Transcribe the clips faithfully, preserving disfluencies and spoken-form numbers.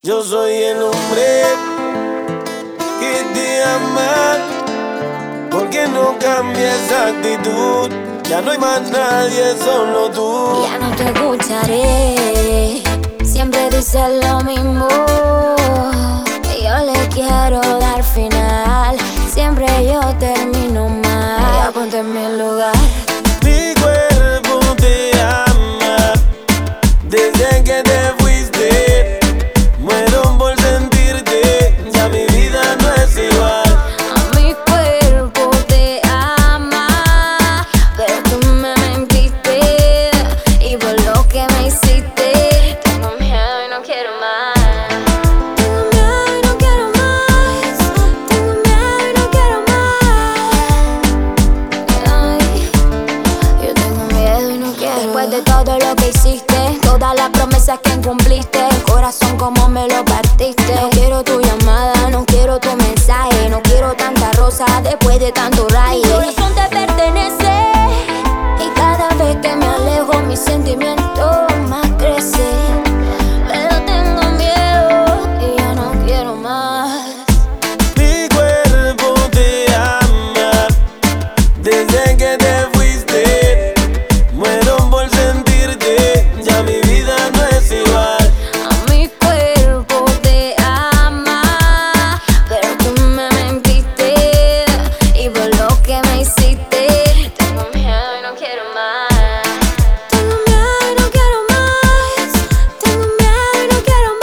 Yo soy el hombre que te ama, porque no cambia esa actitud. Ya no hay más nadie, solo tú. Ya no te escucharé, siempre dices lo mismo. Yo le quiero dar final, siempre yo termino mal. Ya ponte en mi lugar. Mi cuerpo te ama, desde que te fuiste. Muero por sentirte, ya mi vida no es igual. Mi cuerpo te ama, pero tú me mentiste. Y por lo que me hiciste, tengo miedo y no quiero más. Tengo miedo y no quiero más. Tengo miedo y no quiero más. Ay, yo tengo miedo y no quiero. Después de todo lo que hiciste, todas las promesas que incumpliste, corazón como me lo partiste. No quiero tu llamada, no quiero tu mensaje, no quiero tanta rosa después de tanto rayo. Mi corazón te pertenece y cada vez que me alejo mi sentimiento más crece. Pero tengo miedo y ya no quiero más. Mi cuerpo te ama, desde que te fuiste. Muero por sentirte, ya mi vida no es igual. Mi cuerpo te ama, pero tú me mentiste. Y por lo que me hiciste, tengo miedo y no quiero más. Tengo miedo y no quiero más. Tengo miedo y no quiero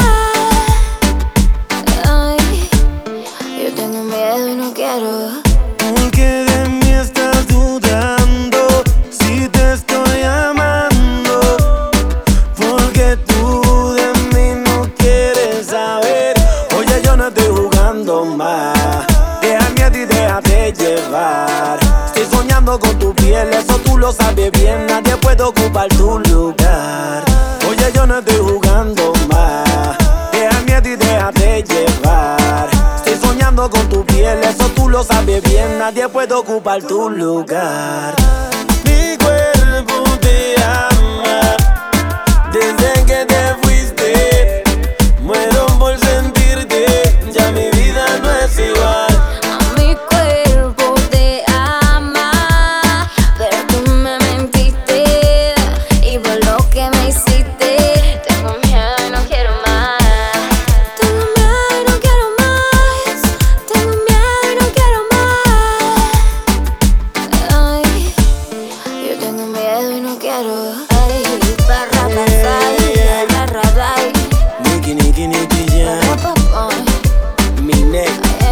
más. Ay, yo tengo miedo y no quiero. Porque de mí estás dudando, si te estoy amando. Porque tú de mí no quieres saber. Oye, yo no estoy jugando más. Déjame a ti, déjate llevar. Estoy soñando con tu piel, eso tú lo sabes bien. Nadie puede ocupar tu lugar. Oye, yo no estoy jugando más. Déjame a ti, déjate llevar. Estoy soñando con tu piel, eso tú lo sabes bien. Nadie puede ocupar tu lugar. Mi cuerpo te ama, desde que te fuiste. Muero por sentirte, ya mi vida no es igual. Mi cuerpo te ama, pero tú me mentiste. Y por lo que me hiciste, tengo miedo y no quiero más. Tengo miedo y no quiero más. Tengo miedo y no quiero más. Ay, yo tengo miedo y no quiero. Ay, barra pasar, barra ray. Niki, niki, niki, ya. Papá, Mi neck.